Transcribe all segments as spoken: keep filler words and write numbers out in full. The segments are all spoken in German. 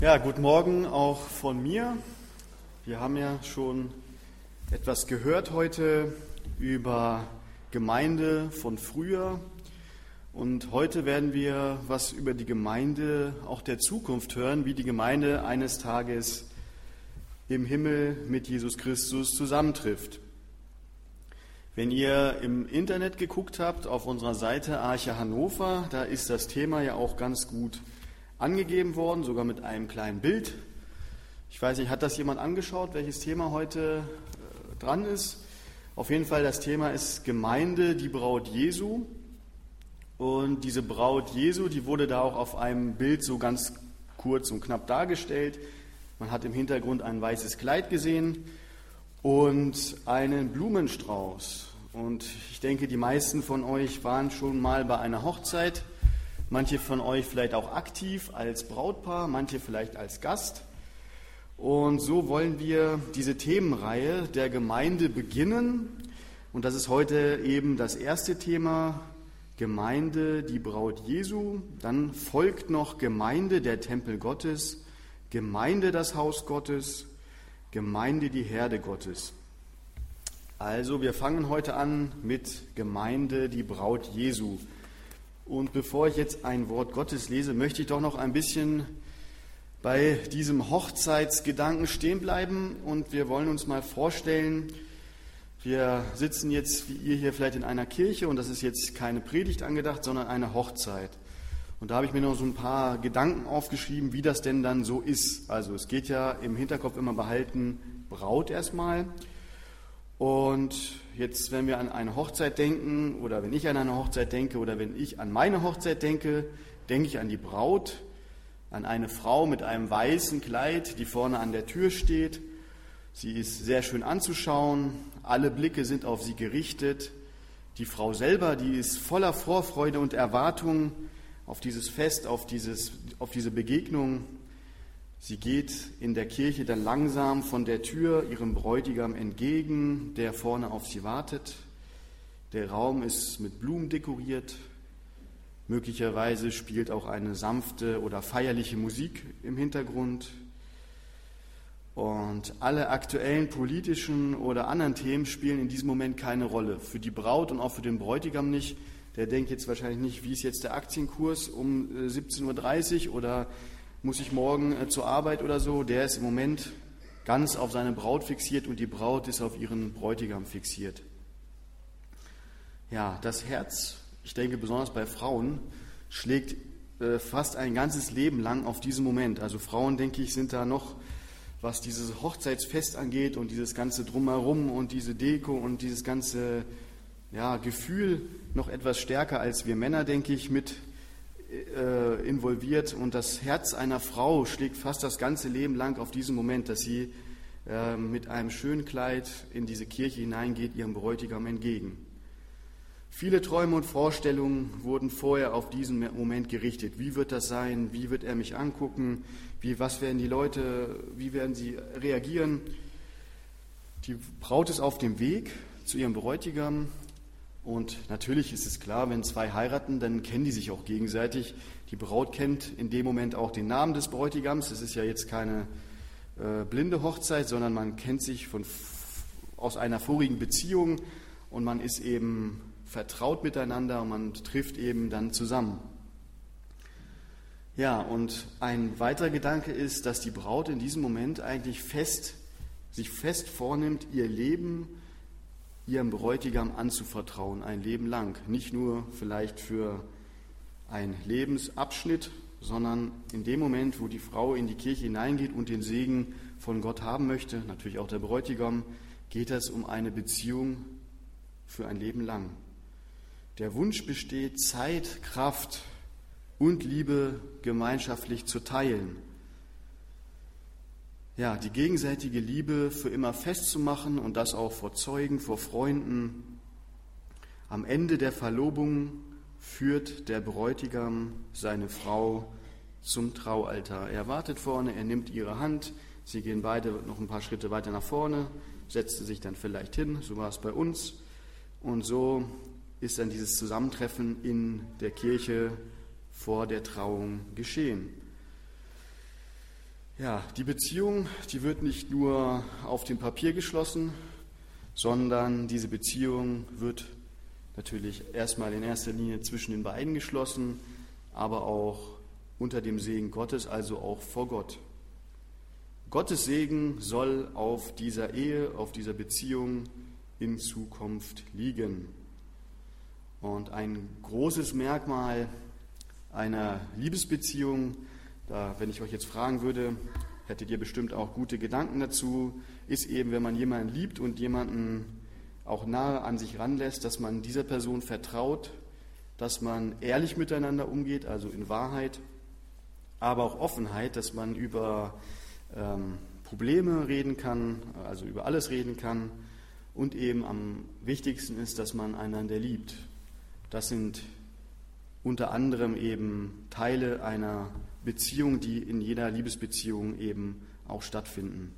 Ja, guten Morgen auch von mir. Wir haben ja schon etwas gehört heute über Gemeinde von früher und heute werden wir was über die Gemeinde auch der Zukunft hören, wie die Gemeinde eines Tages im Himmel mit Jesus Christus zusammentrifft. Wenn ihr im Internet geguckt habt, auf unserer Seite Arche Hannover, da ist das Thema ja auch ganz gut angegeben worden, sogar mit einem kleinen Bild. Ich weiß nicht, hat das jemand angeschaut, welches Thema heute äh, dran ist? Auf jeden Fall, das Thema ist Gemeinde, die Braut Jesu. Und diese Braut Jesu, die wurde da auch auf einem Bild so ganz kurz und knapp dargestellt. Man hat im Hintergrund ein weißes Kleid gesehen und einen Blumenstrauß. Und ich denke, die meisten von euch waren schon mal bei einer Hochzeit. Manche von euch vielleicht auch aktiv als Brautpaar, manche vielleicht als Gast. Und so wollen wir diese Themenreihe der Gemeinde beginnen. Und das ist heute eben das erste Thema, Gemeinde, die Braut Jesu. Dann folgt noch Gemeinde, der Tempel Gottes, Gemeinde, das Haus Gottes, Gemeinde, die Herde Gottes. Also wir fangen heute an mit Gemeinde, die Braut Jesu. Und bevor ich jetzt ein Wort Gottes lese, möchte ich doch noch ein bisschen bei diesem Hochzeitsgedanken stehen bleiben. Und wir wollen uns mal vorstellen, wir sitzen jetzt, wie ihr hier vielleicht in einer Kirche, und das ist jetzt keine Predigt angedacht, sondern eine Hochzeit. Und da habe ich mir noch so ein paar Gedanken aufgeschrieben, wie das denn dann so ist. Also es geht ja im Hinterkopf immer behalten, Braut erstmal. Und jetzt, wenn wir an eine Hochzeit denken oder wenn ich an eine Hochzeit denke oder wenn ich an meine Hochzeit denke, denke ich an die Braut, an eine Frau mit einem weißen Kleid, die vorne an der Tür steht. Sie ist sehr schön anzuschauen, alle Blicke sind auf sie gerichtet. Die Frau selber, die ist voller Vorfreude und Erwartung auf dieses Fest, auf, dieses, auf diese Begegnung. Sie geht in der Kirche dann langsam von der Tür ihrem Bräutigam entgegen, der vorne auf sie wartet. Der Raum ist mit Blumen dekoriert. Möglicherweise spielt auch eine sanfte oder feierliche Musik im Hintergrund. Und alle aktuellen politischen oder anderen Themen spielen in diesem Moment keine Rolle. Für die Braut und auch für den Bräutigam nicht. Der denkt jetzt wahrscheinlich nicht, wie ist jetzt der Aktienkurs um siebzehn Uhr dreißig oder muss ich morgen äh, zur Arbeit oder so, der ist im Moment ganz auf seine Braut fixiert und die Braut ist auf ihren Bräutigam fixiert. Ja, das Herz, ich denke besonders bei Frauen, schlägt äh, fast ein ganzes Leben lang auf diesen Moment. Also Frauen, denke ich, sind da noch, was dieses Hochzeitsfest angeht und dieses ganze Drumherum und diese Deko und dieses ganze ja, Gefühl noch etwas stärker als wir Männer, denke ich, mit Äh, involviert und das Herz einer Frau schlägt fast das ganze Leben lang auf diesen Moment, dass sie äh, mit einem schönen Kleid in diese Kirche hineingeht, ihrem Bräutigam entgegen. Viele Träume und Vorstellungen wurden vorher auf diesen Moment gerichtet. Wie wird das sein? Wie wird er mich angucken? Wie, was werden die Leute, wie werden sie reagieren? Die Braut ist auf dem Weg zu ihrem Bräutigam. Und natürlich ist es klar, wenn zwei heiraten, dann kennen die sich auch gegenseitig. Die Braut kennt in dem Moment auch den Namen des Bräutigams. Es ist ja jetzt keine äh, blinde Hochzeit, sondern man kennt sich von, aus einer vorigen Beziehung und man ist eben vertraut miteinander und man trifft eben dann zusammen. Ja, und ein weiterer Gedanke ist, dass die Braut in diesem Moment eigentlich fest, sich fest vornimmt, ihr Leben ihrem Bräutigam anzuvertrauen, ein Leben lang. Nicht nur vielleicht für einen Lebensabschnitt, sondern in dem Moment, wo die Frau in die Kirche hineingeht und den Segen von Gott haben möchte, natürlich auch der Bräutigam, geht es um eine Beziehung für ein Leben lang. Der Wunsch besteht, Zeit, Kraft und Liebe gemeinschaftlich zu teilen. Ja, die gegenseitige Liebe für immer festzumachen und das auch vor Zeugen, vor Freunden. Am Ende der Verlobung führt der Bräutigam seine Frau zum Traualtar. Er wartet vorne, er nimmt ihre Hand, sie gehen beide noch ein paar Schritte weiter nach vorne, setzte sich dann vielleicht hin, so war es bei uns. Und so ist dann dieses Zusammentreffen in der Kirche vor der Trauung geschehen. Ja, die Beziehung, die wird nicht nur auf dem Papier geschlossen, sondern diese Beziehung wird natürlich erstmal in erster Linie zwischen den beiden geschlossen, aber auch unter dem Segen Gottes, also auch vor Gott. Gottes Segen soll auf dieser Ehe, auf dieser Beziehung in Zukunft liegen. Und ein großes Merkmal einer Liebesbeziehung, da, wenn ich euch jetzt fragen würde, hättet ihr bestimmt auch gute Gedanken dazu, ist eben, wenn man jemanden liebt und jemanden auch nahe an sich ranlässt, dass man dieser Person vertraut, dass man ehrlich miteinander umgeht, also in Wahrheit, aber auch Offenheit, dass man über ähm, Probleme reden kann, also über alles reden kann und eben am wichtigsten ist, dass man einander liebt. Das sind unter anderem eben Teile einer Beziehung, die in jeder Liebesbeziehung eben auch stattfinden.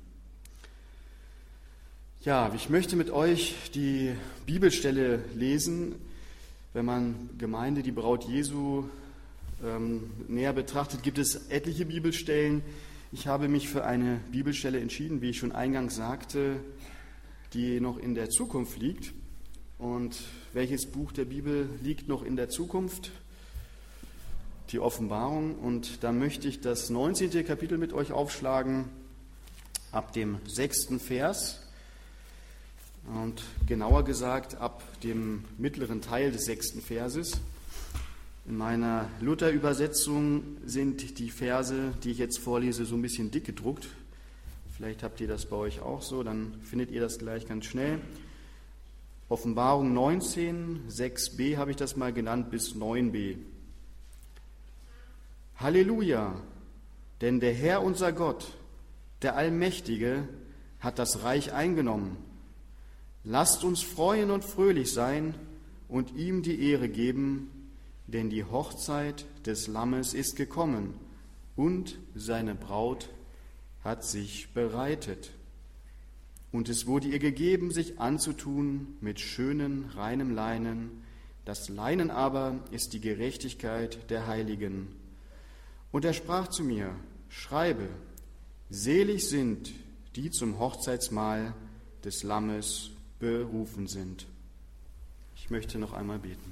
Ja, ich möchte mit euch die Bibelstelle lesen. Wenn man Gemeinde, die Braut Jesu, ähm, näher betrachtet, gibt es etliche Bibelstellen. Ich habe mich für eine Bibelstelle entschieden, wie ich schon eingangs sagte, die noch in der Zukunft liegt. Und welches Buch der Bibel liegt noch in der Zukunft? Die Offenbarung. Und da möchte ich das neunzehnte Kapitel mit euch aufschlagen, ab dem sechsten Vers. Und genauer gesagt ab dem mittleren Teil des sechsten Verses. In meiner Luther-Übersetzung sind die Verse, die ich jetzt vorlese, so ein bisschen dick gedruckt. Vielleicht habt ihr das bei euch auch so, dann findet ihr das gleich ganz schnell. Offenbarung neunzehn, sechs b habe ich das mal genannt, bis neun b. Halleluja, denn der Herr unser Gott, der Allmächtige, hat das Reich eingenommen. Lasst uns freuen und fröhlich sein und ihm die Ehre geben, denn die Hochzeit des Lammes ist gekommen und seine Braut hat sich bereitet. Und es wurde ihr gegeben, sich anzutun mit schönen, reinem Leinen. Das Leinen aber ist die Gerechtigkeit der Heiligen. Und er sprach zu mir, schreibe, selig sind, die zum Hochzeitsmahl des Lammes berufen sind. Ich möchte noch einmal beten.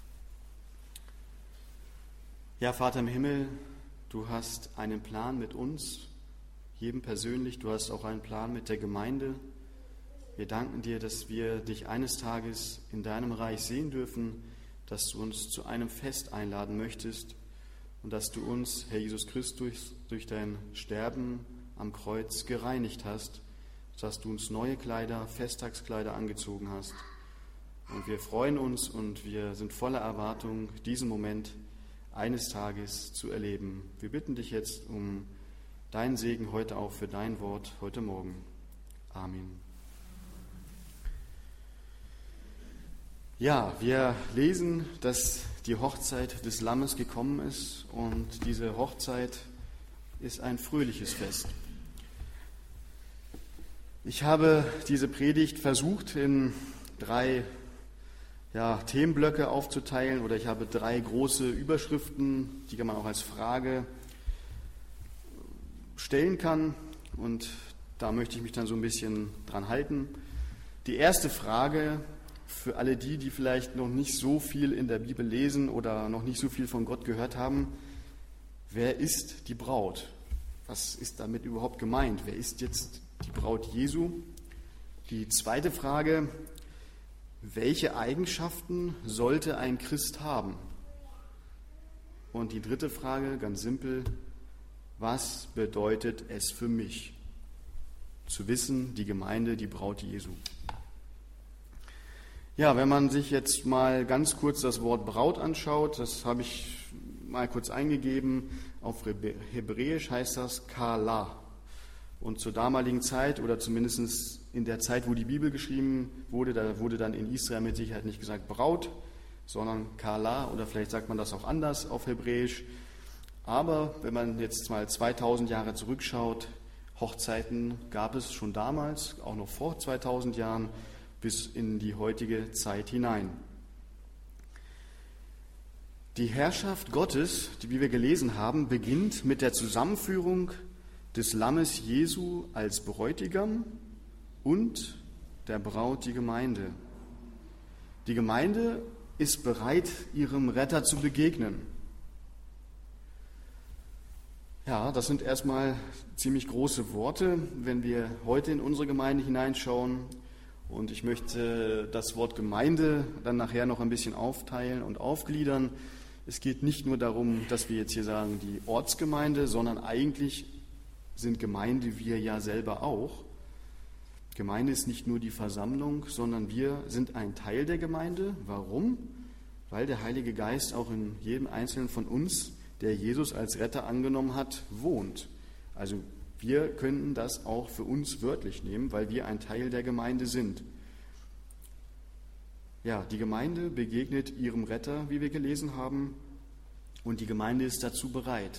Ja, Vater im Himmel, du hast einen Plan mit uns, jedem persönlich, du hast auch einen Plan mit der Gemeinde. Wir danken dir, dass wir dich eines Tages in deinem Reich sehen dürfen, dass du uns zu einem Fest einladen möchtest und dass du uns, Herr Jesus Christus, durch dein Sterben am Kreuz gereinigt hast, dass du uns neue Kleider, Festtagskleider angezogen hast. Und wir freuen uns und wir sind voller Erwartung, diesen Moment eines Tages zu erleben. Wir bitten dich jetzt um deinen Segen heute auch für dein Wort heute Morgen. Amen. Ja, wir lesen, dass die Hochzeit des Lammes gekommen ist und diese Hochzeit ist ein fröhliches Fest. Ich habe diese Predigt versucht in drei ja, Themenblöcke aufzuteilen oder ich habe drei große Überschriften, die man auch als Frage stellen kann und da möchte ich mich dann so ein bisschen dran halten. Die erste Frage für alle die, die vielleicht noch nicht so viel in der Bibel lesen oder noch nicht so viel von Gott gehört haben, wer ist die Braut? Was ist damit überhaupt gemeint? Wer ist jetzt die Braut Jesu? Die zweite Frage, welche Eigenschaften sollte ein Christ haben? Und die dritte Frage, ganz simpel, was bedeutet es für mich, zu wissen, die Gemeinde, die Braut Jesu? Ja, wenn man sich jetzt mal ganz kurz das Wort Braut anschaut, das habe ich mal kurz eingegeben, auf Hebräisch heißt das Kala. Und zur damaligen Zeit oder zumindest in der Zeit, wo die Bibel geschrieben wurde, da wurde dann in Israel mit Sicherheit nicht gesagt Braut, sondern Kala oder vielleicht sagt man das auch anders auf Hebräisch. Aber wenn man jetzt mal zweitausend Jahre zurückschaut, Hochzeiten gab es schon damals, auch noch vor zweitausend Jahren, bis in die heutige Zeit hinein. Die Herrschaft Gottes, die wie wir gelesen haben, beginnt mit der Zusammenführung des Lammes Jesu als Bräutigam und der Braut die Gemeinde. Die Gemeinde ist bereit, ihrem Retter zu begegnen. Ja, das sind erstmal ziemlich große Worte, wenn wir heute in unsere Gemeinde hineinschauen. Und ich möchte das Wort Gemeinde dann nachher noch ein bisschen aufteilen und aufgliedern. Es geht nicht nur darum, dass wir jetzt hier sagen, die Ortsgemeinde, sondern eigentlich sind Gemeinde wir ja selber auch. Gemeinde ist nicht nur die Versammlung, sondern wir sind ein Teil der Gemeinde. Warum? Weil der Heilige Geist auch in jedem Einzelnen von uns, der Jesus als Retter angenommen hat, wohnt. Also wir könnten das auch für uns wörtlich nehmen, weil wir ein Teil der Gemeinde sind. Ja, die Gemeinde begegnet ihrem Retter, wie wir gelesen haben, und die Gemeinde ist dazu bereit.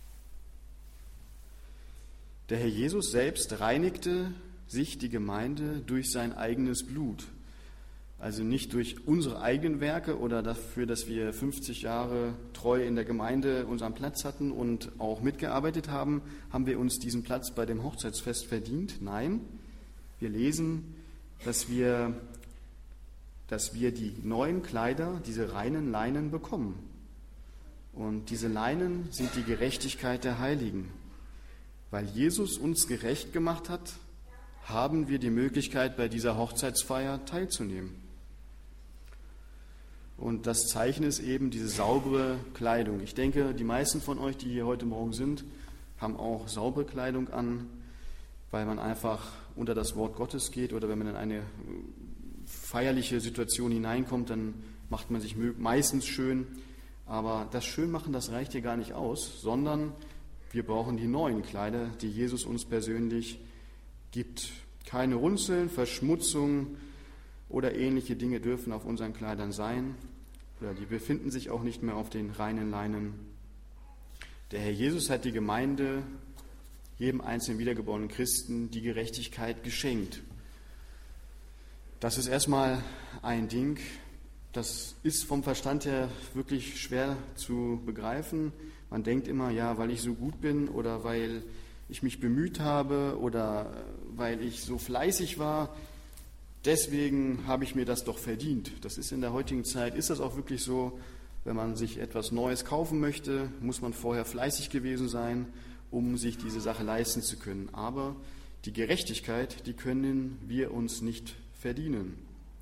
Der Herr Jesus selbst reinigte sich die Gemeinde durch sein eigenes Blut. Also nicht durch unsere eigenen Werke oder dafür, dass wir fünfzig Jahre treu in der Gemeinde unseren Platz hatten und auch mitgearbeitet haben, haben wir uns diesen Platz bei dem Hochzeitsfest verdient. Nein, wir lesen, dass wir, dass wir die neuen Kleider, diese reinen Leinen bekommen. Und diese Leinen sind die Gerechtigkeit der Heiligen. Weil Jesus uns gerecht gemacht hat, haben wir die Möglichkeit, bei dieser Hochzeitsfeier teilzunehmen. Und das Zeichen ist eben diese saubere Kleidung. Ich denke, die meisten von euch, die hier heute Morgen sind, haben auch saubere Kleidung an, weil man einfach unter das Wort Gottes geht oder wenn man in eine feierliche Situation hineinkommt, dann macht man sich meistens schön. Aber das Schönmachen, das reicht hier gar nicht aus, sondern wir brauchen die neuen Kleider, die Jesus uns persönlich gibt. Keine Runzeln, Verschmutzung oder ähnliche Dinge dürfen auf unseren Kleidern sein. Oder die befinden sich auch nicht mehr auf den reinen Leinen. Der Herr Jesus hat die Gemeinde, jedem einzelnen wiedergeborenen Christen, die Gerechtigkeit geschenkt. Das ist erstmal ein Ding, das ist vom Verstand her wirklich schwer zu begreifen. Man denkt immer, ja, weil ich so gut bin oder weil ich mich bemüht habe oder weil ich so fleißig war, deswegen habe ich mir das doch verdient. Das ist in der heutigen Zeit, ist das auch wirklich so, wenn man sich etwas Neues kaufen möchte, muss man vorher fleißig gewesen sein, um sich diese Sache leisten zu können. Aber die Gerechtigkeit, die können wir uns nicht verdienen.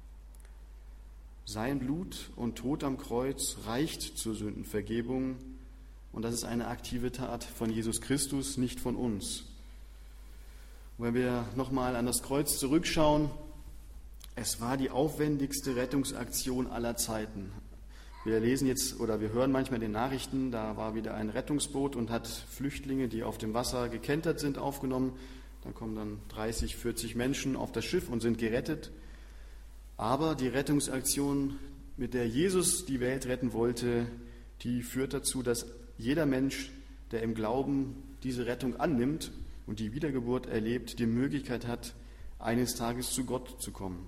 Sein Blut und Tod am Kreuz reicht zur Sündenvergebung. Und das ist eine aktive Tat von Jesus Christus, nicht von uns. Und wenn wir nochmal an das Kreuz zurückschauen, es war die aufwendigste Rettungsaktion aller Zeiten. Wir lesen jetzt oder wir hören manchmal in den Nachrichten, da war wieder ein Rettungsboot und hat Flüchtlinge, die auf dem Wasser gekentert sind, aufgenommen. Dann kommen dann dreißig, vierzig Menschen auf das Schiff und sind gerettet. Aber die Rettungsaktion, mit der Jesus die Welt retten wollte, die führt dazu, dass jeder Mensch, der im Glauben diese Rettung annimmt und die Wiedergeburt erlebt, die Möglichkeit hat, eines Tages zu Gott zu kommen.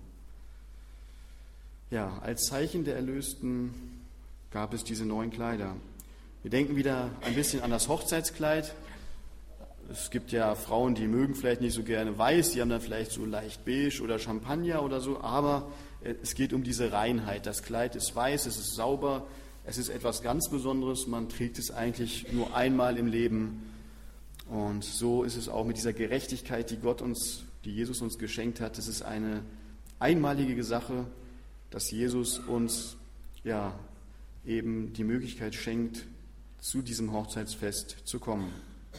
Ja, als Zeichen der Erlösten gab es diese neuen Kleider. Wir denken wieder ein bisschen an das Hochzeitskleid. Es gibt ja Frauen, die mögen vielleicht nicht so gerne weiß, die haben dann vielleicht so leicht beige oder Champagner oder so, aber es geht um diese Reinheit. Das Kleid ist weiß, es ist sauber, es ist etwas ganz Besonderes, man trägt es eigentlich nur einmal im Leben. Und so ist es auch mit dieser Gerechtigkeit, die Gott uns, die Jesus uns geschenkt hat. Es ist eine einmalige Sache, dass Jesus uns ja eben die Möglichkeit schenkt, zu diesem Hochzeitsfest zu kommen.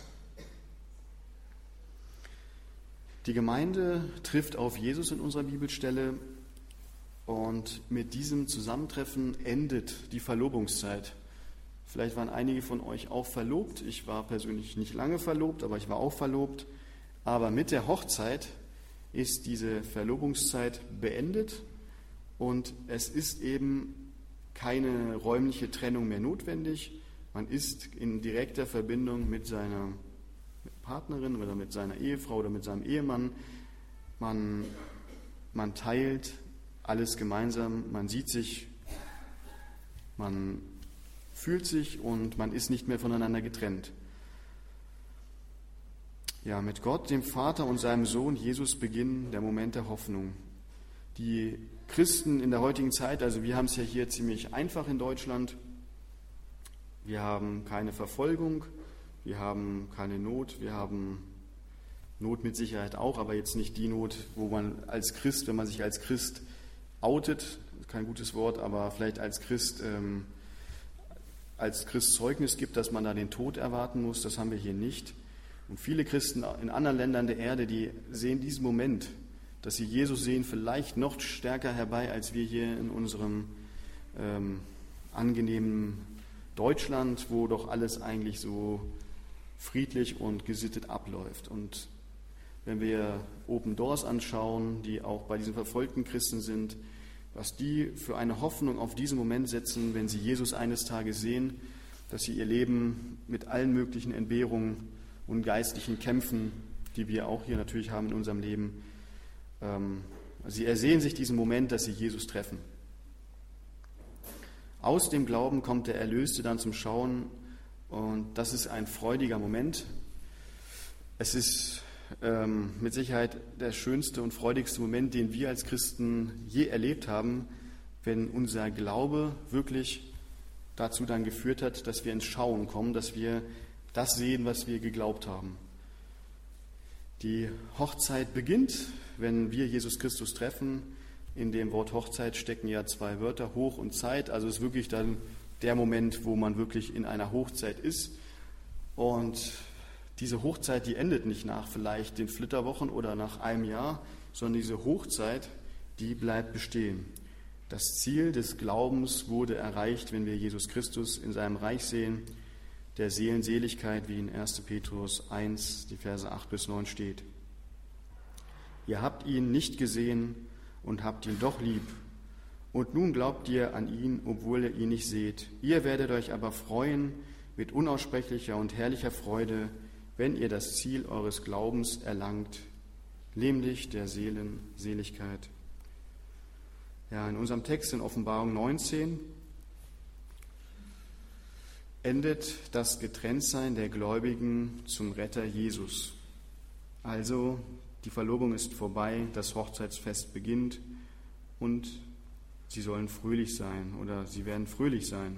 Die Gemeinde trifft auf Jesus in unserer Bibelstelle und mit diesem Zusammentreffen endet die Verlobungszeit. Vielleicht waren einige von euch auch verlobt. Ich war persönlich nicht lange verlobt, aber ich war auch verlobt. Aber mit der Hochzeit ist diese Verlobungszeit beendet und es ist eben keine räumliche Trennung mehr notwendig. Man ist in direkter Verbindung mit seiner Partnerin oder mit seiner Ehefrau oder mit seinem Ehemann. Man, man teilt alles gemeinsam, man sieht sich, man fühlt sich und man ist nicht mehr voneinander getrennt. Ja, mit Gott, dem Vater und seinem Sohn Jesus beginnen der Moment der Hoffnung. Die Christen in der heutigen Zeit, also wir haben es ja hier ziemlich einfach in Deutschland. Wir haben keine Verfolgung, wir haben keine Not, wir haben Not mit Sicherheit auch, aber jetzt nicht die Not, wo man als Christ, wenn man sich als Christ outet, kein gutes Wort, aber vielleicht als Christ ähm, als Christ Zeugnis gibt, dass man da den Tod erwarten muss, das haben wir hier nicht. Und viele Christen in anderen Ländern der Erde, die sehen diesen Moment, dass sie Jesus sehen, vielleicht noch stärker herbei, als wir hier in unserem ähm, angenehmen Deutschland, wo doch alles eigentlich so friedlich und gesittet abläuft. Und wenn wir Open Doors anschauen, die auch bei diesen verfolgten Christen sind, was die für eine Hoffnung auf diesen Moment setzen, wenn sie Jesus eines Tages sehen, dass sie ihr Leben mit allen möglichen Entbehrungen und geistlichen Kämpfen, die wir auch hier natürlich haben in unserem Leben, ähm, sie ersehen sich diesen Moment, dass sie Jesus treffen. Aus dem Glauben kommt der Erlöste dann zum Schauen und das ist ein freudiger Moment. Es ist ähm, mit Sicherheit der schönste und freudigste Moment, den wir als Christen je erlebt haben, wenn unser Glaube wirklich dazu dann geführt hat, dass wir ins Schauen kommen, dass wir das sehen, was wir geglaubt haben. Die Hochzeit beginnt, wenn wir Jesus Christus treffen. In dem Wort Hochzeit stecken ja zwei Wörter, Hoch und Zeit. Also es ist wirklich dann der Moment, wo man wirklich in einer Hochzeit ist. Und diese Hochzeit, die endet nicht nach vielleicht den Flitterwochen oder nach einem Jahr, sondern diese Hochzeit, die bleibt bestehen. Das Ziel des Glaubens wurde erreicht, wenn wir Jesus Christus in seinem Reich sehen, der Seelenseligkeit, wie in erster Petrus eins, die Verse acht bis neun steht. Ihr habt ihn nicht gesehen und habt ihn doch lieb. Und nun glaubt ihr an ihn, obwohl ihr ihn nicht seht. Ihr werdet euch aber freuen mit unaussprechlicher und herrlicher Freude, wenn ihr das Ziel eures Glaubens erlangt, nämlich der Seelenseligkeit. Ja, in unserem Text in Offenbarung neunzehn endet das Getrenntsein der Gläubigen zum Retter Jesus. Also die Verlobung ist vorbei, das Hochzeitsfest beginnt und sie sollen fröhlich sein oder sie werden fröhlich sein.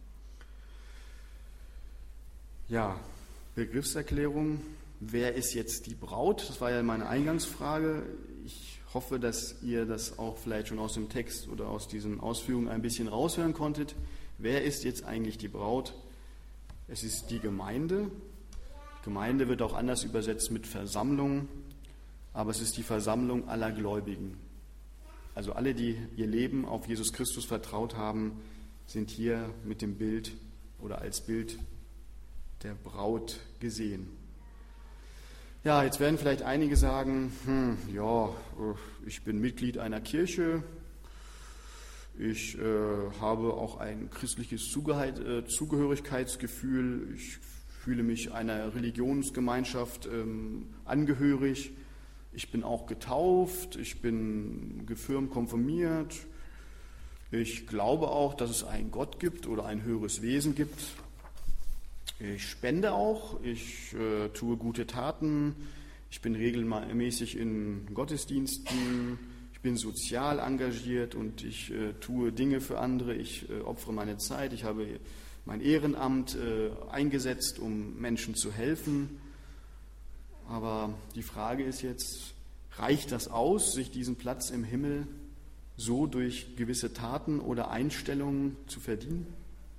Ja, Begriffserklärung. Wer ist jetzt die Braut? Das war ja meine Eingangsfrage. Ich hoffe, dass ihr das auch vielleicht schon aus dem Text oder aus diesen Ausführungen ein bisschen raushören konntet. Wer ist jetzt eigentlich die Braut? Es ist die Gemeinde. Gemeinde wird auch anders übersetzt mit Versammlung, aber es ist die Versammlung aller Gläubigen. Also alle, die ihr Leben auf Jesus Christus vertraut haben, sind hier mit dem Bild oder als Bild der Braut gesehen. Ja, jetzt werden vielleicht einige sagen, hm, ja, ich bin Mitglied einer Kirche, ich äh, habe auch ein christliches Zugehörigkeitsgefühl, ich fühle mich einer Religionsgemeinschaft ähm, angehörig, ich bin auch getauft, ich bin gefirmt, konfirmiert, ich glaube auch, dass es einen Gott gibt oder ein höheres Wesen gibt. Ich spende auch, ich äh, tue gute Taten, ich bin regelmäßig in Gottesdiensten, ich bin sozial engagiert und ich äh, tue Dinge für andere, ich äh, opfere meine Zeit, ich habe mein Ehrenamt äh, eingesetzt, um Menschen zu helfen. Aber die Frage ist jetzt, reicht das aus, sich diesen Platz im Himmel so durch gewisse Taten oder Einstellungen zu verdienen?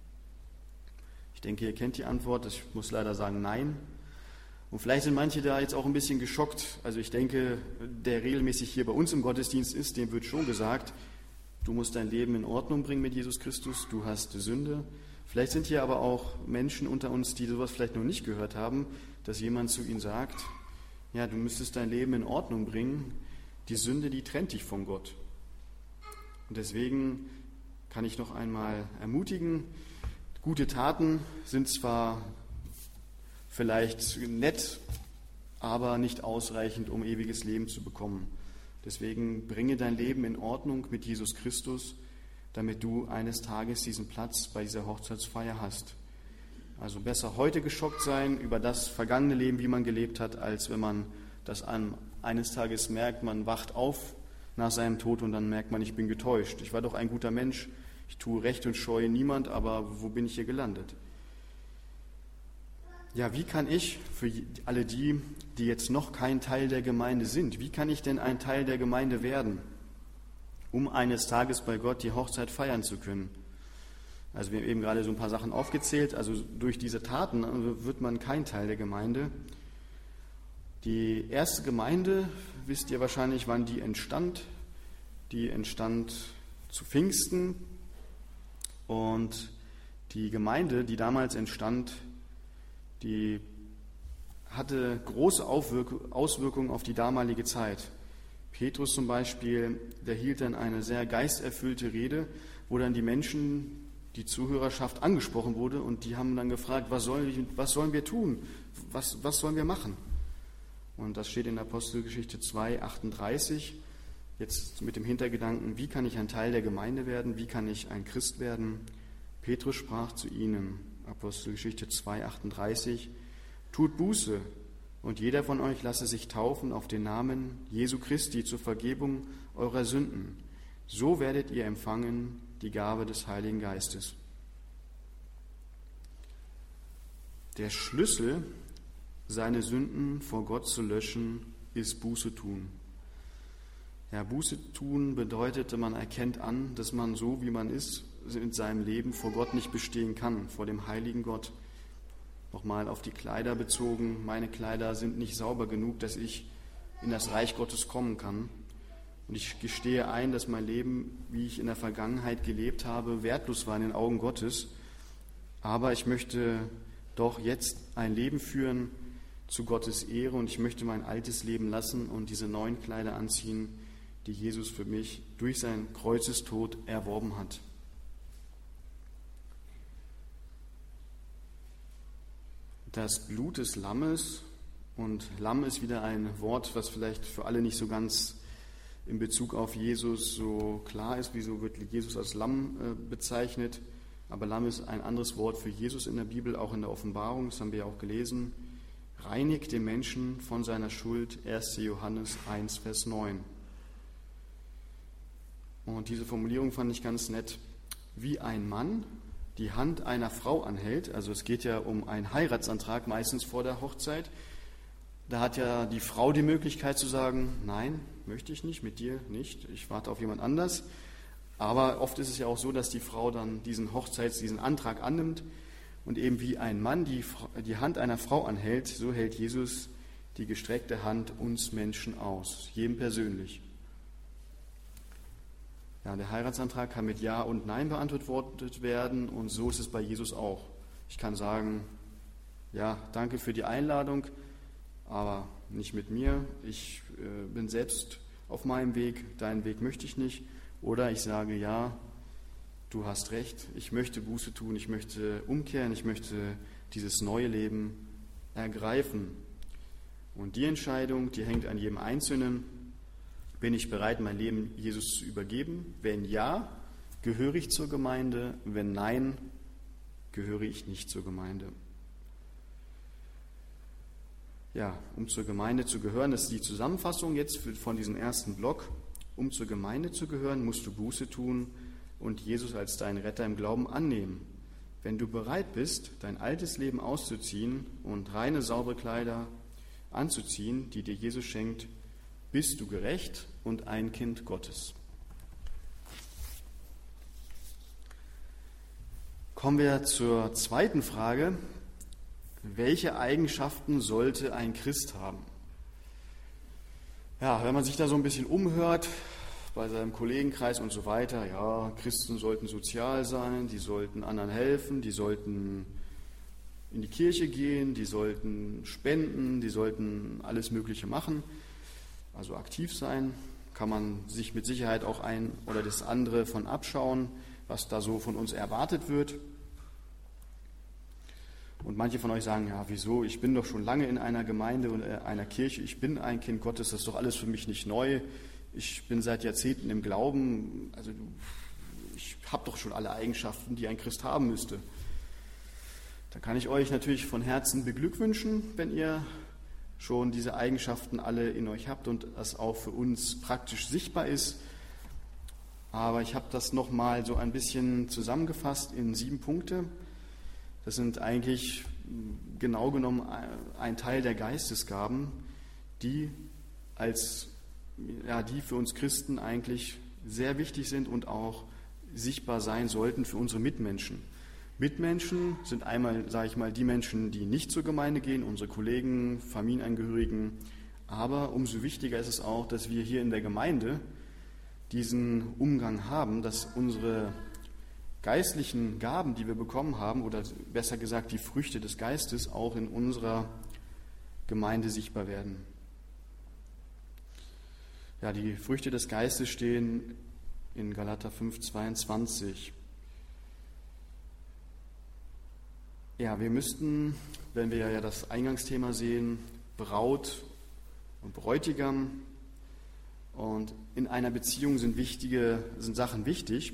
Ich denke, ihr kennt die Antwort. Ich muss leider sagen, nein. Und vielleicht sind manche da jetzt auch ein bisschen geschockt. Also ich denke, der regelmäßig hier bei uns im Gottesdienst ist, dem wird schon gesagt, du musst dein Leben in Ordnung bringen mit Jesus Christus, du hast Sünde. Vielleicht sind hier aber auch Menschen unter uns, die sowas vielleicht noch nicht gehört haben, dass jemand zu ihnen sagt, ja, du müsstest dein Leben in Ordnung bringen. Die Sünde, die trennt dich von Gott. Und deswegen kann ich noch einmal ermutigen, gute Taten sind zwar vielleicht nett, aber nicht ausreichend, um ewiges Leben zu bekommen. Deswegen bringe dein Leben in Ordnung mit Jesus Christus, damit du eines Tages diesen Platz bei dieser Hochzeitsfeier hast. Also besser heute geschockt sein über das vergangene Leben, wie man gelebt hat, als wenn man das an, eines Tages merkt, man wacht auf nach seinem Tod und dann merkt man, ich bin getäuscht. Ich war doch ein guter Mensch, ich tue Recht und scheue niemand, aber wo bin ich hier gelandet? Ja, wie kann ich, für alle die, die jetzt noch kein Teil der Gemeinde sind, wie kann ich denn ein Teil der Gemeinde werden, um eines Tages bei Gott die Hochzeit feiern zu können? Also wir haben eben gerade so ein paar Sachen aufgezählt, also durch diese Taten wird man kein Teil der Gemeinde. Die erste Gemeinde, wisst ihr wahrscheinlich, wann die entstand. Die entstand zu Pfingsten und die Gemeinde, die damals entstand, die hatte große Auswirkungen auf die damalige Zeit. Petrus zum Beispiel, der hielt dann eine sehr geisterfüllte Rede, wo dann die Menschen, die Zuhörerschaft angesprochen wurde und die haben dann gefragt, was, soll, was sollen wir tun? Was, was sollen wir machen? Und das steht in Apostelgeschichte zwei, achtunddreißig, jetzt mit dem Hintergedanken, wie kann ich ein Teil der Gemeinde werden, wie kann ich ein Christ werden? Petrus sprach zu ihnen, Apostelgeschichte zwei, achtunddreißig, tut Buße und jeder von euch lasse sich taufen auf den Namen Jesu Christi zur Vergebung eurer Sünden. So werdet ihr empfangen die Gabe des Heiligen Geistes. Der Schlüssel, seine Sünden vor Gott zu löschen, ist Buße tun. Ja, Buße tun bedeutet, man erkennt an, dass man so, wie man ist, in seinem Leben vor Gott nicht bestehen kann, vor dem heiligen Gott. Nochmal auf die Kleider bezogen, meine Kleider sind nicht sauber genug, dass ich in das Reich Gottes kommen kann. Und ich gestehe ein, dass mein Leben, wie ich in der Vergangenheit gelebt habe, wertlos war in den Augen Gottes. Aber ich möchte doch jetzt ein Leben führen zu Gottes Ehre und ich möchte mein altes Leben lassen und diese neuen Kleider anziehen, die Jesus für mich durch seinen Kreuzestod erworben hat. Das Blut des Lammes, und Lamm ist wieder ein Wort, was vielleicht für alle nicht so ganz in Bezug auf Jesus so klar ist, wieso wird Jesus als Lamm äh, bezeichnet. Aber Lamm ist ein anderes Wort für Jesus in der Bibel, auch in der Offenbarung, das haben wir ja auch gelesen. Reinigt den Menschen von seiner Schuld, erster Johannes eins, Vers neun. Und diese Formulierung fand ich ganz nett. Wie ein Mann die Hand einer Frau anhält, also es geht ja um einen Heiratsantrag, meistens vor der Hochzeit, da hat ja die Frau die Möglichkeit zu sagen, nein, möchte ich nicht, mit dir nicht, ich warte auf jemand anders. Aber oft ist es ja auch so, dass die Frau dann diesen Hochzeits-, diesen Antrag annimmt und eben wie ein Mann die, die Hand einer Frau anhält, so hält Jesus die gestreckte Hand uns Menschen aus, jedem persönlich. Ja, der Heiratsantrag kann mit Ja und Nein beantwortet werden und so ist es bei Jesus auch. Ich kann sagen, ja, danke für die Einladung, aber nicht mit mir. Ich äh, bin selbst auf meinem Weg, deinen Weg möchte ich nicht. Oder ich sage, ja, du hast recht, ich möchte Buße tun, ich möchte umkehren, ich möchte dieses neue Leben ergreifen. Und die Entscheidung, die hängt an jedem Einzelnen. Bin ich bereit, mein Leben Jesus zu übergeben? Wenn ja, gehöre ich zur Gemeinde. Wenn nein, gehöre ich nicht zur Gemeinde. Ja, um zur Gemeinde zu gehören, das ist die Zusammenfassung jetzt von diesem ersten Block. Um zur Gemeinde zu gehören, musst du Buße tun und Jesus als deinen Retter im Glauben annehmen. Wenn du bereit bist, dein altes Leben auszuziehen und reine, saubere Kleider anzuziehen, die dir Jesus schenkt, bist du gerecht und ein Kind Gottes. Kommen wir zur zweiten Frage. Welche Eigenschaften sollte ein Christ haben? Ja, wenn man sich da so ein bisschen umhört, bei seinem Kollegenkreis und so weiter, ja, Christen sollten sozial sein, die sollten anderen helfen, die sollten in die Kirche gehen, die sollten spenden, die sollten alles Mögliche machen. Also aktiv sein, kann man sich mit Sicherheit auch ein oder das andere von abschauen, was da so von uns erwartet wird. Und manche von euch sagen, ja, wieso, ich bin doch schon lange in einer Gemeinde und einer Kirche, ich bin ein Kind Gottes, das ist doch alles für mich nicht neu. Ich bin seit Jahrzehnten im Glauben, also ich habe doch schon alle Eigenschaften, die ein Christ haben müsste. Da kann ich euch natürlich von Herzen beglückwünschen, wenn ihr schon diese Eigenschaften alle in euch habt und das auch für uns praktisch sichtbar ist. Aber ich habe das nochmal so ein bisschen zusammengefasst in sieben Punkte. Das sind eigentlich genau genommen ein Teil der Geistesgaben, die als ja, die für uns Christen eigentlich sehr wichtig sind und auch sichtbar sein sollten für unsere Mitmenschen. Mitmenschen sind einmal, sage ich mal, die Menschen, die nicht zur Gemeinde gehen, unsere Kollegen, Familienangehörigen. Aber umso wichtiger ist es auch, dass wir hier in der Gemeinde diesen Umgang haben, dass unsere geistlichen Gaben, die wir bekommen haben, oder besser gesagt die Früchte des Geistes, auch in unserer Gemeinde sichtbar werden. Ja, die Früchte des Geistes stehen in Galater fünf, zweiundzwanzig. Ja, wir müssten, wenn wir ja das Eingangsthema sehen, Braut und Bräutigam, und in einer Beziehung sind wichtige, sind Sachen wichtig.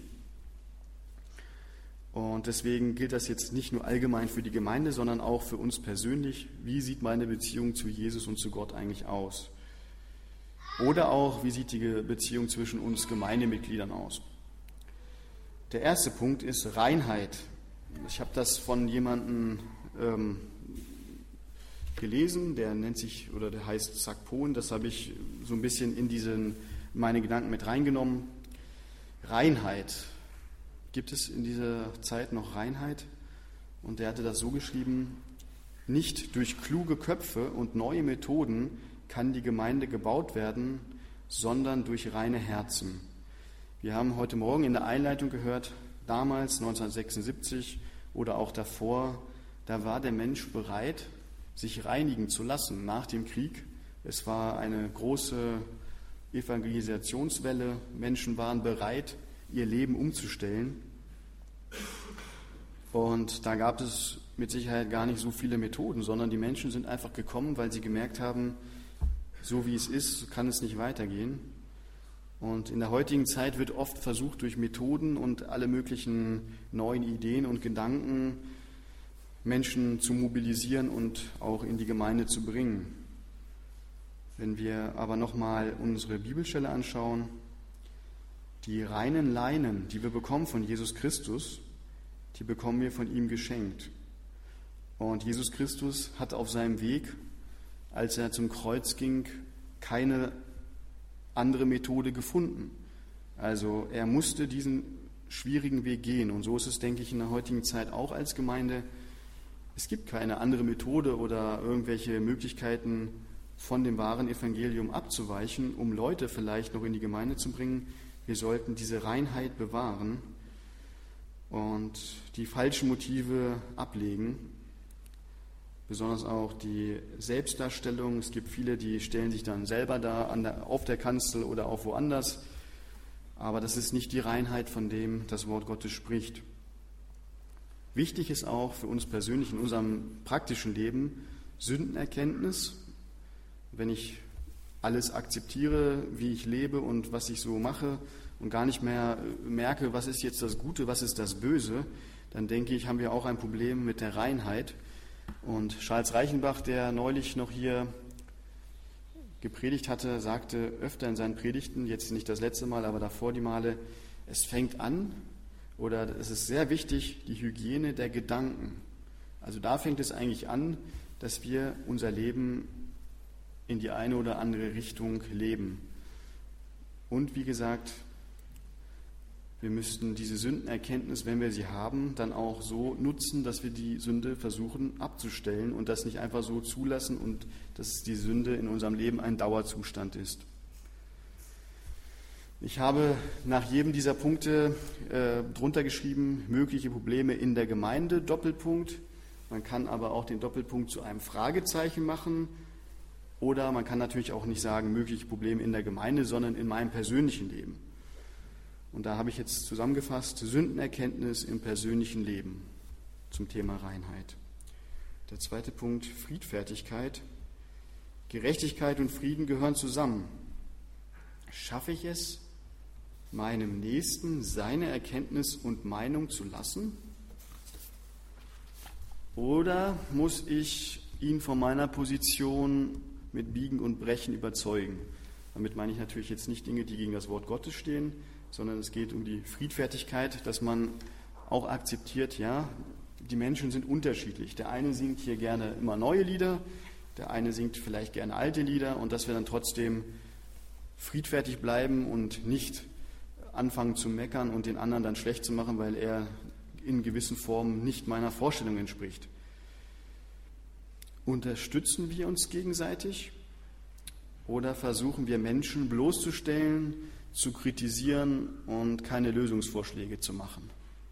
Und deswegen gilt das jetzt nicht nur allgemein für die Gemeinde, sondern auch für uns persönlich. Wie sieht meine Beziehung zu Jesus und zu Gott eigentlich aus? Oder auch, wie sieht die Beziehung zwischen uns Gemeindemitgliedern aus? Der erste Punkt ist Reinheit. Ich habe das von jemandem ähm, gelesen, der nennt sich, oder der heißt Sakpon, das habe ich so ein bisschen in diesen, meine Gedanken mit reingenommen. Reinheit. Gibt es in dieser Zeit noch Reinheit? Und der hatte das so geschrieben: Nicht durch kluge Köpfe und neue Methoden kann die Gemeinde gebaut werden, sondern durch reine Herzen. Wir haben heute Morgen in der Einleitung gehört, damals neunzehnhundertsechsundsiebzig oder auch davor, da war der Mensch bereit, sich reinigen zu lassen nach dem Krieg. Es war eine große Evangelisationswelle. Menschen waren bereit, ihr Leben umzustellen. Und da gab es mit Sicherheit gar nicht so viele Methoden, sondern die Menschen sind einfach gekommen, weil sie gemerkt haben, so wie es ist, kann es nicht weitergehen. Und in der heutigen Zeit wird oft versucht, durch Methoden und alle möglichen neuen Ideen und Gedanken Menschen zu mobilisieren und auch in die Gemeinde zu bringen. Wenn wir aber nochmal unsere Bibelstelle anschauen, die reinen Leinen, die wir bekommen von Jesus Christus, die bekommen wir von ihm geschenkt. Und Jesus Christus hat auf seinem Weg, als er zum Kreuz ging, keine andere Methode gefunden. Also er musste diesen schwierigen Weg gehen. Und so ist es, denke ich, in der heutigen Zeit auch als Gemeinde. Es gibt keine andere Methode oder irgendwelche Möglichkeiten, von dem wahren Evangelium abzuweichen, um Leute vielleicht noch in die Gemeinde zu bringen. Wir sollten diese Reinheit bewahren und die falschen Motive ablegen. Besonders auch die Selbstdarstellung. Es gibt viele, die stellen sich dann selber da an der, auf der Kanzel oder auch woanders. Aber das ist nicht die Reinheit, von dem das Wort Gottes spricht. Wichtig ist auch für uns persönlich in unserem praktischen Leben Sündenerkenntnis. Wenn ich alles akzeptiere, wie ich lebe und was ich so mache und gar nicht mehr merke, was ist jetzt das Gute, was ist das Böse, dann denke ich, haben wir auch ein Problem mit der Reinheit. Und Charles Reichenbach, der neulich noch hier gepredigt hatte, sagte öfter in seinen Predigten, jetzt nicht das letzte Mal, aber davor die Male, es fängt an, oder es ist sehr wichtig, die Hygiene der Gedanken. Also da fängt es eigentlich an, dass wir unser Leben in die eine oder andere Richtung leben. Und wie gesagt, wir müssten diese Sündenerkenntnis, wenn wir sie haben, dann auch so nutzen, dass wir die Sünde versuchen abzustellen und das nicht einfach so zulassen und dass die Sünde in unserem Leben ein Dauerzustand ist. Ich habe nach jedem dieser Punkte äh, drunter geschrieben, mögliche Probleme in der Gemeinde, Doppelpunkt. Man kann aber auch den Doppelpunkt zu einem Fragezeichen machen. Oder man kann natürlich auch nicht sagen, mögliche Probleme in der Gemeinde, sondern in meinem persönlichen Leben. Und da habe ich jetzt zusammengefasst, Sündenerkenntnis im persönlichen Leben zum Thema Reinheit. Der zweite Punkt, Friedfertigkeit. Gerechtigkeit und Frieden gehören zusammen. Schaffe ich es, meinem Nächsten seine Erkenntnis und Meinung zu lassen? Oder muss ich ihn von meiner Position mit Biegen und Brechen überzeugen? Damit meine ich natürlich jetzt nicht Dinge, die gegen das Wort Gottes stehen, sondern es geht um die Friedfertigkeit, dass man auch akzeptiert, ja, die Menschen sind unterschiedlich. Der eine singt hier gerne immer neue Lieder, der eine singt vielleicht gerne alte Lieder, und dass wir dann trotzdem friedfertig bleiben und nicht anfangen zu meckern und den anderen dann schlecht zu machen, weil er in gewissen Formen nicht meiner Vorstellung entspricht. Unterstützen wir uns gegenseitig oder versuchen wir Menschen bloßzustellen, zu kritisieren und keine Lösungsvorschläge zu machen?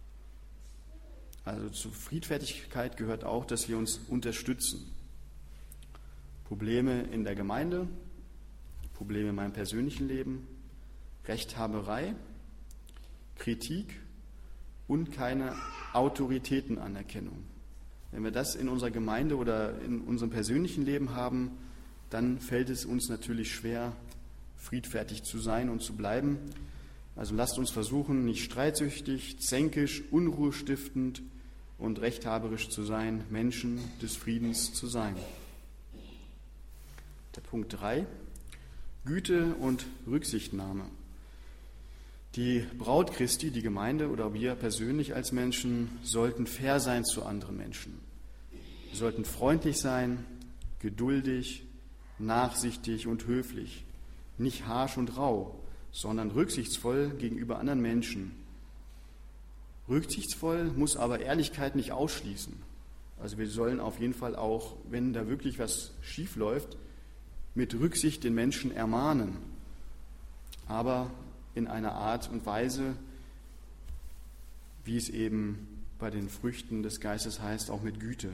Also zu Friedfertigkeit gehört auch, dass wir uns unterstützen. Probleme in der Gemeinde, Probleme in meinem persönlichen Leben, Rechthaberei, Kritik und keine Autoritätenanerkennung. Wenn wir das in unserer Gemeinde oder in unserem persönlichen Leben haben, dann fällt es uns natürlich schwer, friedfertig zu sein und zu bleiben. Also lasst uns versuchen, nicht streitsüchtig, zänkisch, unruhestiftend und rechthaberisch zu sein, Menschen des Friedens zu sein. Der Punkt drei, Güte und Rücksichtnahme. Die Braut Christi, die Gemeinde oder wir persönlich als Menschen sollten fair sein zu anderen Menschen. Wir sollten freundlich sein, geduldig, nachsichtig und höflich, nicht harsch und rau, sondern rücksichtsvoll gegenüber anderen Menschen. Rücksichtsvoll muss aber Ehrlichkeit nicht ausschließen. Also wir sollen auf jeden Fall auch, wenn da wirklich was schief läuft, mit Rücksicht den Menschen ermahnen, aber in einer Art und Weise, wie es eben bei den Früchten des Geistes heißt, auch mit Güte.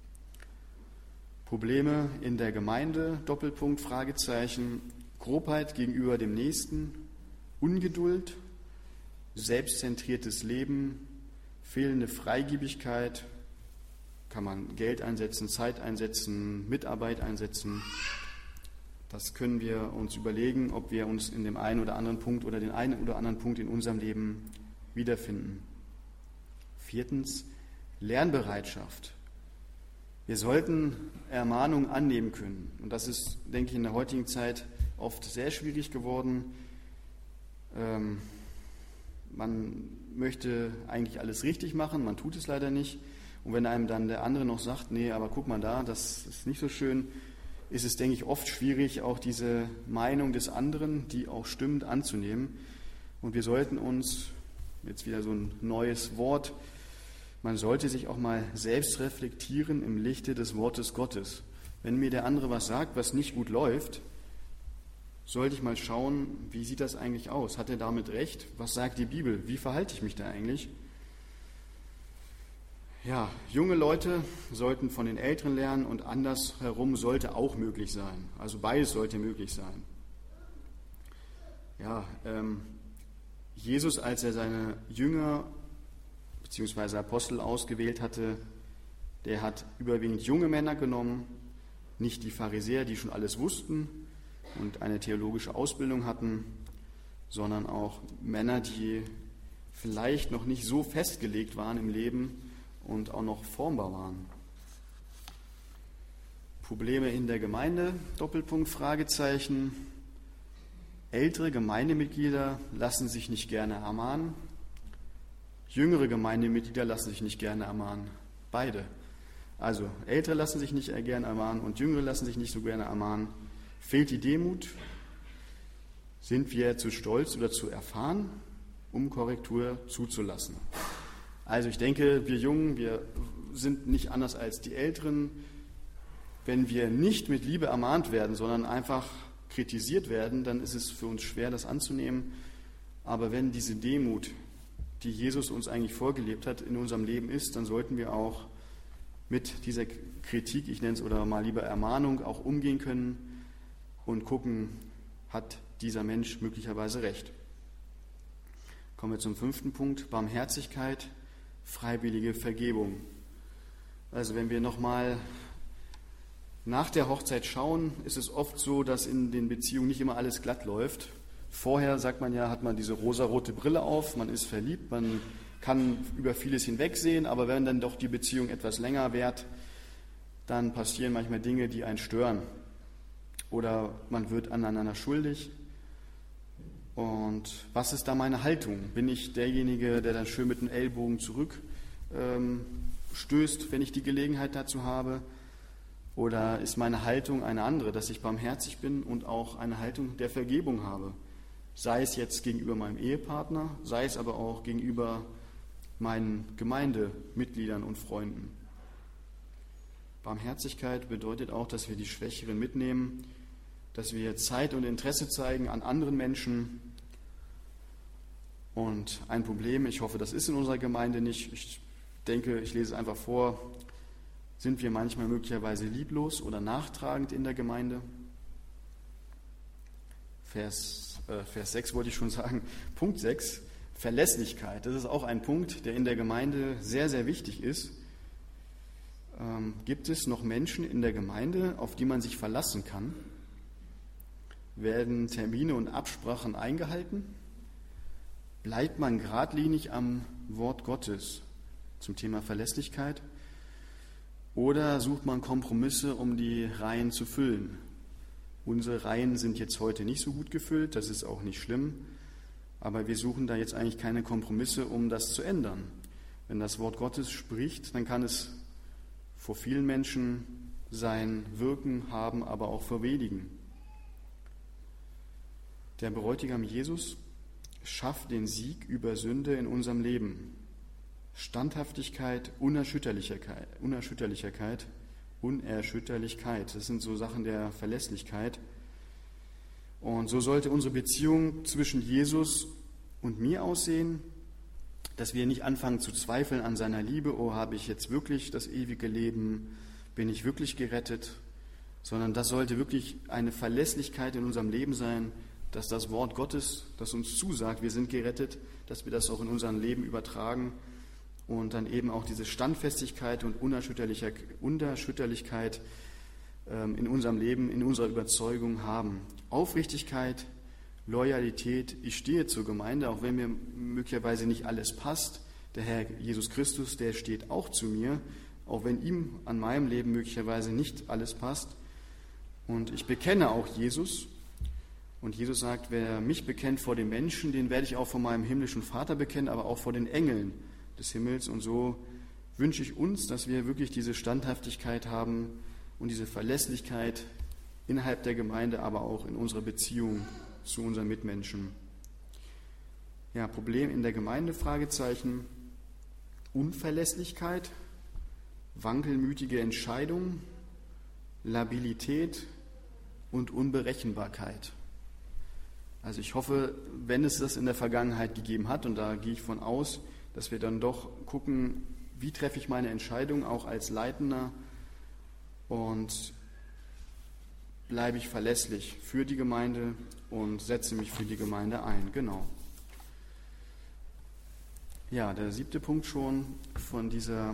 Probleme in der Gemeinde, Doppelpunkt, Fragezeichen, Grobheit gegenüber dem Nächsten, Ungeduld, selbstzentriertes Leben, fehlende Freigebigkeit, kann man Geld einsetzen, Zeit einsetzen, Mitarbeit einsetzen. Das können wir uns überlegen, ob wir uns in dem einen oder anderen Punkt oder den einen oder anderen Punkt in unserem Leben wiederfinden. Viertens, Lernbereitschaft. Wir sollten Ermahnung annehmen können. Und das ist, denke ich, in der heutigen Zeit oft sehr schwierig geworden. Ähm, man möchte eigentlich alles richtig machen, man tut es leider nicht. Und wenn einem dann der andere noch sagt, nee, aber guck mal da, das ist nicht so schön, ist es, denke ich, oft schwierig, auch diese Meinung des anderen, die auch stimmt, anzunehmen. Und wir sollten uns, jetzt wieder so ein neues Wort, man sollte sich auch mal selbst reflektieren im Lichte des Wortes Gottes. Wenn mir der andere was sagt, was nicht gut läuft, sollte ich mal schauen, wie sieht das eigentlich aus? Hat er damit recht? Was sagt die Bibel? Wie verhalte ich mich da eigentlich? Ja, junge Leute sollten von den Älteren lernen und andersherum sollte auch möglich sein. Also beides sollte möglich sein. Ja, ähm, Jesus, als er seine Jünger bzw. Apostel ausgewählt hatte, der hat überwiegend junge Männer genommen, nicht die Pharisäer, die schon alles wussten und eine theologische Ausbildung hatten, sondern auch Männer, die vielleicht noch nicht so festgelegt waren im Leben und auch noch formbar waren. Probleme in der Gemeinde, Doppelpunkt, Fragezeichen. Ältere Gemeindemitglieder lassen sich nicht gerne ermahnen. Jüngere Gemeindemitglieder lassen sich nicht gerne ermahnen. Beide. Also Ältere lassen sich nicht gerne ermahnen und Jüngere lassen sich nicht so gerne ermahnen. Fehlt die Demut? Sind wir zu stolz oder zu erfahren, um Korrektur zuzulassen? Also ich denke, wir Jungen, wir sind nicht anders als die Älteren. Wenn wir nicht mit Liebe ermahnt werden, sondern einfach kritisiert werden, dann ist es für uns schwer, das anzunehmen. Aber wenn diese Demut, die Jesus uns eigentlich vorgelebt hat, in unserem Leben ist, dann sollten wir auch mit dieser Kritik, ich nenne es oder mal lieber Ermahnung, auch umgehen können und gucken, hat dieser Mensch möglicherweise recht. Kommen wir zum fünften Punkt, Barmherzigkeit, freiwillige Vergebung. Also wenn wir nochmal nach der Hochzeit schauen, ist es oft so, dass in den Beziehungen nicht immer alles glatt läuft. Vorher, sagt man ja, hat man diese rosarote Brille auf, man ist verliebt, man kann über vieles hinwegsehen, aber wenn dann doch die Beziehung etwas länger währt, dann passieren manchmal Dinge, die einen stören. Oder man wird aneinander schuldig. Und was ist da meine Haltung? Bin ich derjenige, der dann schön mit dem Ellbogen zurück ähm, stößt, wenn ich die Gelegenheit dazu habe? Oder ist meine Haltung eine andere, dass ich barmherzig bin und auch eine Haltung der Vergebung habe? Sei es jetzt gegenüber meinem Ehepartner, sei es aber auch gegenüber meinen Gemeindemitgliedern und Freunden. Barmherzigkeit bedeutet auch, dass wir die Schwächeren mitnehmen, dass wir Zeit und Interesse zeigen an anderen Menschen. Und ein Problem, ich hoffe, das ist in unserer Gemeinde nicht, ich denke, ich lese es einfach vor, sind wir manchmal möglicherweise lieblos oder nachtragend in der Gemeinde? Vers, äh, Vers sechs wollte ich schon sagen. Punkt sechs, Verlässlichkeit. Das ist auch ein Punkt, der in der Gemeinde sehr, sehr wichtig ist. Ähm, gibt es noch Menschen in der Gemeinde, auf die man sich verlassen kann? Werden Termine und Absprachen eingehalten? Bleibt man geradlinig am Wort Gottes zum Thema Verlässlichkeit? Oder sucht man Kompromisse, um die Reihen zu füllen? Unsere Reihen sind jetzt heute nicht so gut gefüllt, das ist auch nicht schlimm, aber wir suchen da jetzt eigentlich keine Kompromisse, um das zu ändern. Wenn das Wort Gottes spricht, dann kann es vor vielen Menschen sein Wirken haben, aber auch vor wenigen. Der Bräutigam Jesus schafft den Sieg über Sünde in unserem Leben. Standhaftigkeit, Unerschütterlichkeit, Unerschütterlichkeit, Unerschütterlichkeit. Das sind so Sachen der Verlässlichkeit. Und so sollte unsere Beziehung zwischen Jesus und mir aussehen, dass wir nicht anfangen zu zweifeln an seiner Liebe. Oh, habe ich jetzt wirklich das ewige Leben? Bin ich wirklich gerettet? Sondern das sollte wirklich eine Verlässlichkeit in unserem Leben sein, dass das Wort Gottes, das uns zusagt, wir sind gerettet, dass wir das auch in unserem Leben übertragen und dann eben auch diese Standfestigkeit und Unerschütterlichkeit in unserem Leben, in unserer Überzeugung haben. Aufrichtigkeit, Loyalität, ich stehe zur Gemeinde, auch wenn mir möglicherweise nicht alles passt. Der Herr Jesus Christus, der steht auch zu mir, auch wenn ihm an meinem Leben möglicherweise nicht alles passt. Und ich bekenne auch Jesus. Und Jesus sagt, wer mich bekennt vor den Menschen, den werde ich auch vor meinem himmlischen Vater bekennen, aber auch vor den Engeln des Himmels. Und so wünsche ich uns, dass wir wirklich diese Standhaftigkeit haben und diese Verlässlichkeit innerhalb der Gemeinde, aber auch in unserer Beziehung zu unseren Mitmenschen. Ja, Problem in der Gemeinde, Fragezeichen, Unverlässlichkeit, wankelmütige Entscheidungen, Labilität und Unberechenbarkeit. Also ich hoffe, wenn es das in der Vergangenheit gegeben hat, und da gehe ich von aus, dass wir dann doch gucken, wie treffe ich meine Entscheidung auch als Leitender und bleibe ich verlässlich für die Gemeinde und setze mich für die Gemeinde ein. Genau. Ja, der siebte Punkt schon von dieser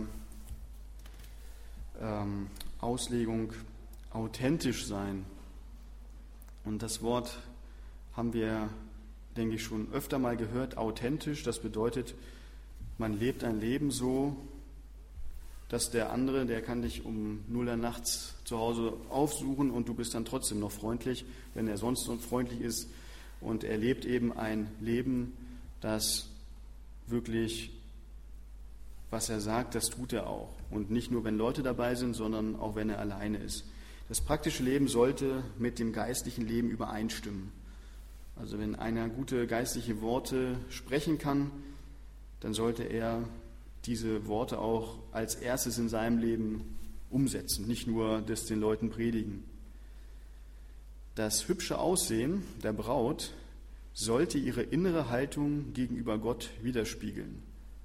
ähm, Auslegung, authentisch sein. Und das Wort haben wir, denke ich, schon öfter mal gehört, authentisch. Das bedeutet, man lebt ein Leben so, dass der andere, der kann dich um null Uhr nachts zu Hause aufsuchen und du bist dann trotzdem noch freundlich, wenn er sonst so freundlich ist. Und er lebt eben ein Leben, das wirklich, was er sagt, das tut er auch. Und nicht nur, wenn Leute dabei sind, sondern auch, wenn er alleine ist. Das praktische Leben sollte mit dem geistlichen Leben übereinstimmen. Also wenn einer gute geistliche Worte sprechen kann, dann sollte er diese Worte auch als erstes in seinem Leben umsetzen, nicht nur das den Leuten predigen. Das hübsche Aussehen der Braut sollte ihre innere Haltung gegenüber Gott widerspiegeln.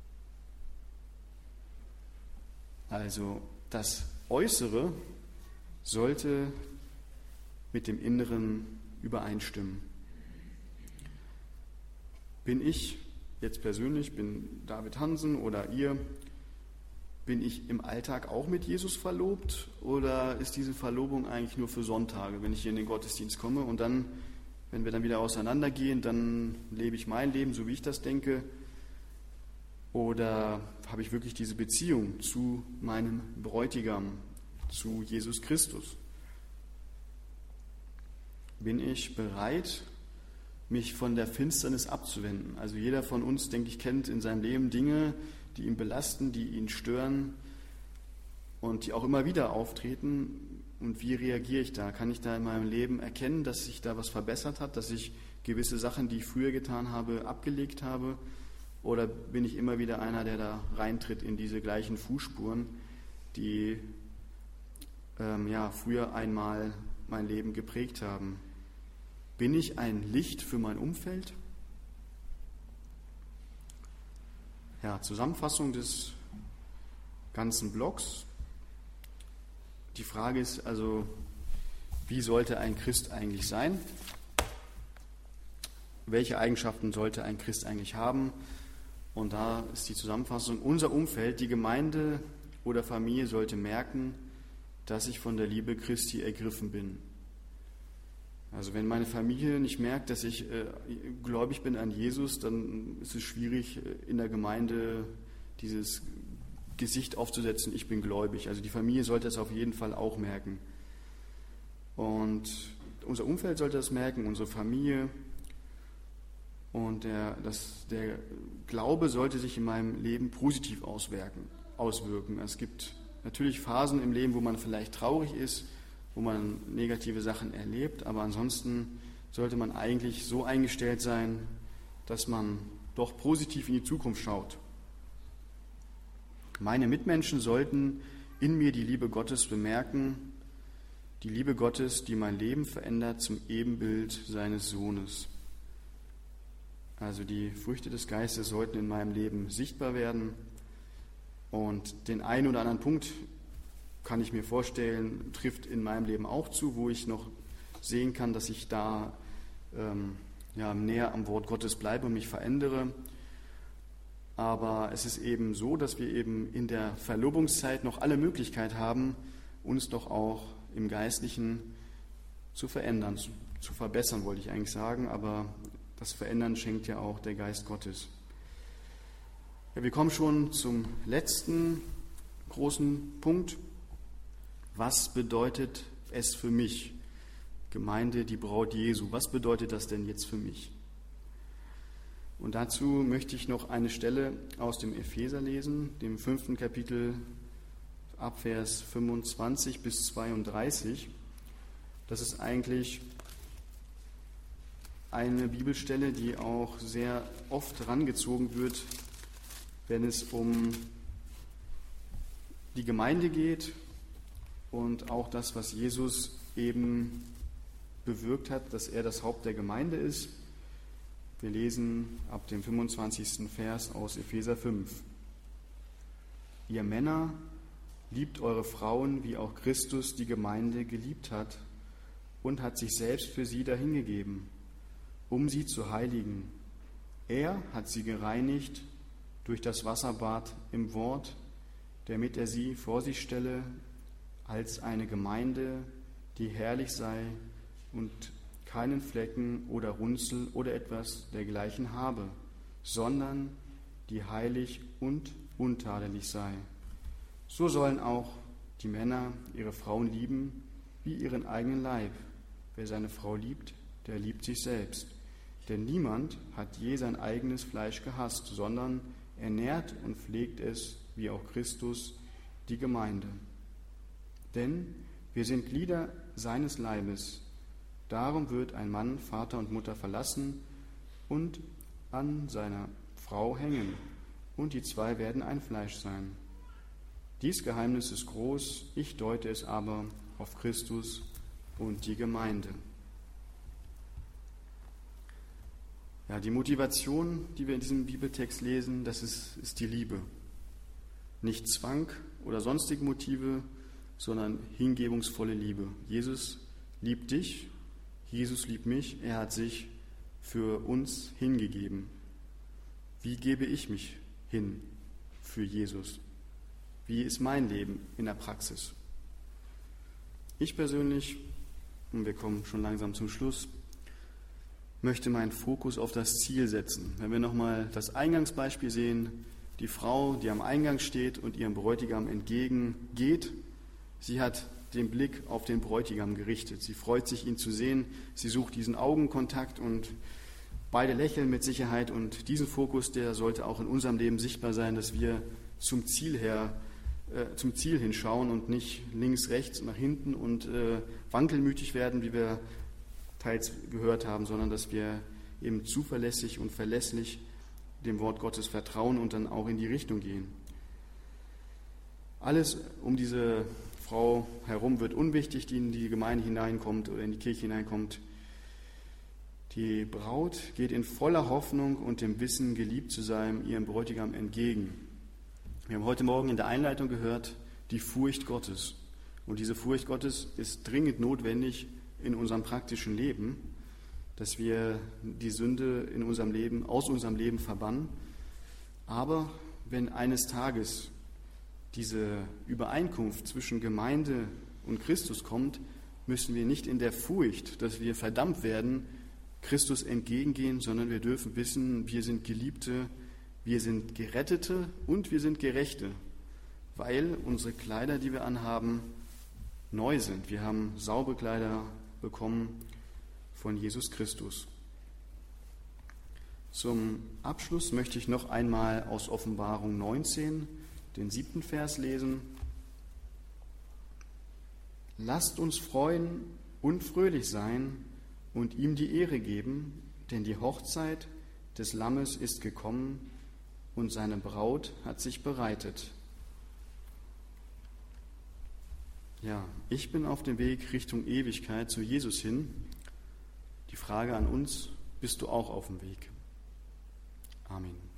Also das Äußere sollte mit dem Inneren übereinstimmen. Bin ich jetzt persönlich, bin David Hansen oder ihr, bin ich im Alltag auch mit Jesus verlobt oder ist diese Verlobung eigentlich nur für Sonntage, wenn ich hier in den Gottesdienst komme und dann, wenn wir dann wieder auseinandergehen, dann lebe ich mein Leben, so wie ich das denke? Oder habe ich wirklich diese Beziehung zu meinem Bräutigam, zu Jesus Christus? Bin ich bereit, mich von der Finsternis abzuwenden? Also jeder von uns, denke ich, kennt in seinem Leben Dinge, die ihn belasten, die ihn stören und die auch immer wieder auftreten. Und wie reagiere ich da? Kann ich da in meinem Leben erkennen, dass sich da was verbessert hat, dass ich gewisse Sachen, die ich früher getan habe, abgelegt habe? Oder bin ich immer wieder einer, der da reintritt in diese gleichen Fußspuren, die ähm, ja, früher einmal mein Leben geprägt haben? Bin ich ein Licht für mein Umfeld? Ja, Zusammenfassung des ganzen Blogs. Die Frage ist also, wie sollte ein Christ eigentlich sein? Welche Eigenschaften sollte ein Christ eigentlich haben? Und da ist die Zusammenfassung: Unser Umfeld, die Gemeinde oder Familie sollte merken, dass ich von der Liebe Christi ergriffen bin. Also wenn meine Familie nicht merkt, dass ich äh, gläubig bin an Jesus, dann ist es schwierig, in der Gemeinde dieses Gesicht aufzusetzen, ich bin gläubig. Also die Familie sollte das auf jeden Fall auch merken. Und unser Umfeld sollte das merken, unsere Familie. Und der, das, der Glaube sollte sich in meinem Leben positiv auswirken, auswirken. Es gibt natürlich Phasen im Leben, wo man vielleicht traurig ist, wo man negative Sachen erlebt, aber ansonsten sollte man eigentlich so eingestellt sein, dass man doch positiv in die Zukunft schaut. Meine Mitmenschen sollten in mir die Liebe Gottes bemerken, die Liebe Gottes, die mein Leben verändert zum Ebenbild seines Sohnes. Also die Früchte des Geistes sollten in meinem Leben sichtbar werden. Und den einen oder anderen Punkt, kann ich mir vorstellen, trifft in meinem Leben auch zu, wo ich noch sehen kann, dass ich da ähm, ja, näher am Wort Gottes bleibe und mich verändere. Aber es ist eben so, dass wir eben in der Verlobungszeit noch alle Möglichkeit haben, uns doch auch im Geistlichen zu verändern, zu, zu verbessern, wollte ich eigentlich sagen, aber das Verändern schenkt ja auch der Geist Gottes. Ja, wir kommen schon zum letzten großen Punkt. Was bedeutet es für mich? Gemeinde, die Braut Jesu. Was bedeutet das denn jetzt für mich? Und dazu möchte ich noch eine Stelle aus dem Epheser lesen, dem fünften Kapitel, ab Vers fünfundzwanzig bis zweiunddreißig. Das ist eigentlich eine Bibelstelle, die auch sehr oft herangezogen wird, wenn es um die Gemeinde geht und auch das, was Jesus eben bewirkt hat, dass er das Haupt der Gemeinde ist. Wir lesen ab dem fünfundzwanzigsten Vers aus Epheser fünf. Ihr Männer, liebt eure Frauen, wie auch Christus die Gemeinde geliebt hat und hat sich selbst für sie dahingegeben, um sie zu heiligen. Er hat sie gereinigt durch das Wasserbad im Wort, damit er sie vor sich stelle als eine Gemeinde, die herrlich sei und keinen Flecken oder Runzel oder etwas dergleichen habe, sondern die heilig und untadelig sei. So sollen auch die Männer ihre Frauen lieben wie ihren eigenen Leib. Wer seine Frau liebt, der liebt sich selbst. Denn niemand hat je sein eigenes Fleisch gehasst, sondern ernährt und pflegt es, wie auch Christus, die Gemeinde. Denn wir sind Glieder seines Leibes. Darum wird ein Mann Vater und Mutter verlassen und an seiner Frau hängen, und die zwei werden ein Fleisch sein. Dies Geheimnis ist groß, ich deute es aber auf Christus und die Gemeinde. Ja, die Motivation, die wir in diesem Bibeltext lesen, das ist, ist die Liebe. Nicht Zwang oder sonstige Motive, sondern hingebungsvolle Liebe. Jesus liebt dich, Jesus liebt mich, er hat sich für uns hingegeben. Wie gebe ich mich hin für Jesus? Wie ist mein Leben in der Praxis? Ich persönlich, und wir kommen schon langsam zum Schluss, möchte meinen Fokus auf das Ziel setzen. Wenn wir nochmal das Eingangsbeispiel sehen, die Frau, die am Eingang steht und ihrem Bräutigam entgegengeht. Sie hat den Blick auf den Bräutigam gerichtet. Sie freut sich, ihn zu sehen. Sie sucht diesen Augenkontakt und beide lächeln mit Sicherheit. Und diesen Fokus, der sollte auch in unserem Leben sichtbar sein, dass wir zum Ziel her, äh, zum Ziel hinschauen und nicht links, rechts, nach hinten und äh, wankelmütig werden, wie wir teils gehört haben, sondern dass wir eben zuverlässig und verlässlich dem Wort Gottes vertrauen und dann auch in die Richtung gehen. Alles um diese Frau herum wird unwichtig, die in die Gemeinde hineinkommt oder in die Kirche hineinkommt. Die Braut geht in voller Hoffnung und dem Wissen, geliebt zu sein, ihrem Bräutigam entgegen. Wir haben heute Morgen in der Einleitung gehört, die Furcht Gottes. Und diese Furcht Gottes ist dringend notwendig in unserem praktischen Leben, dass wir die Sünde in unserem Leben, aus unserem Leben verbannen. Aber wenn eines Tages diese Übereinkunft zwischen Gemeinde und Christus kommt, müssen wir nicht in der Furcht, dass wir verdammt werden, Christus entgegengehen, sondern wir dürfen wissen, wir sind Geliebte, wir sind Gerettete und wir sind Gerechte, weil unsere Kleider, die wir anhaben, neu sind. Wir haben saubere Kleider bekommen von Jesus Christus. Zum Abschluss möchte ich noch einmal aus Offenbarung neunzehn den siebten Vers lesen. Lasst uns freuen und fröhlich sein und ihm die Ehre geben, denn die Hochzeit des Lammes ist gekommen und seine Braut hat sich bereitet. Ja, ich bin auf dem Weg Richtung Ewigkeit zu Jesus hin. Die Frage an uns, bist du auch auf dem Weg? Amen.